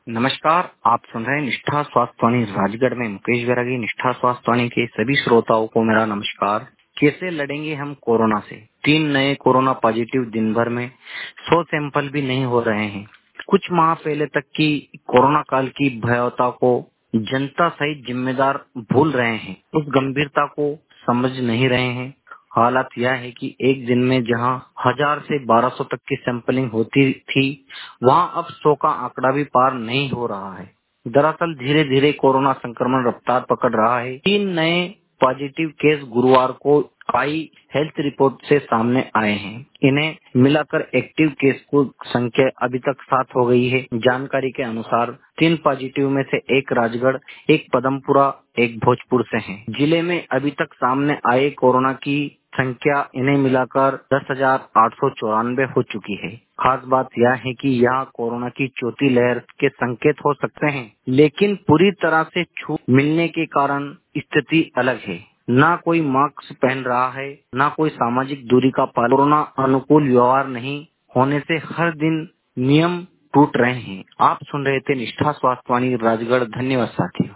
नमस्कार, आप सुन रहे हैं निष्ठा स्वास्थ्य वाणी राजगढ़ में मुकेश बैरागी। निष्ठा स्वास्थ्य वाणी के सभी श्रोताओं को मेरा नमस्कार। कैसे लड़ेंगे हम कोरोना से? 3 नए कोरोना पॉजिटिव दिन भर में 100 सैंपल भी नहीं हो रहे हैं। कुछ माह पहले तक की कोरोना काल की भयावता को जनता सहित जिम्मेदार भूल रहे हैं, उस गंभीरता को समझ नहीं रहे हैं। हालात यह है कि एक दिन में जहां 1000 से 1200 तक की सैंपलिंग होती थी, वहां अब 100 का आंकड़ा भी पार नहीं हो रहा है। दरअसल धीरे धीरे कोरोना संक्रमण रफ्तार पकड़ रहा है। 3 नए पॉजिटिव केस गुरुवार को आई हेल्थ रिपोर्ट से सामने आए हैं। इन्हें मिलाकर एक्टिव केस की संख्या अभी तक 7 हो गई है। जानकारी के अनुसार 3 पॉजिटिव में से एक राजगढ़, एक पदमपुरा, एक भोजपुर से हैं। जिले में अभी तक सामने आए कोरोना की संख्या इन्हें मिलाकर 10,894 हो चुकी है। खास बात यह है कि यहाँ कोरोना की चौथी लहर के संकेत हो सकते हैं, लेकिन पूरी तरह से छूट मिलने के कारण स्थिति अलग है। ना कोई मास्क पहन रहा है, ना कोई सामाजिक दूरी का पालन। कोरोना अनुकूल व्यवहार नहीं होने से हर दिन नियम टूट रहे हैं। आप सुन रहे थे निष्ठा स्वास्थ्य वाणी राजगढ़। धन्यवाद साथियों।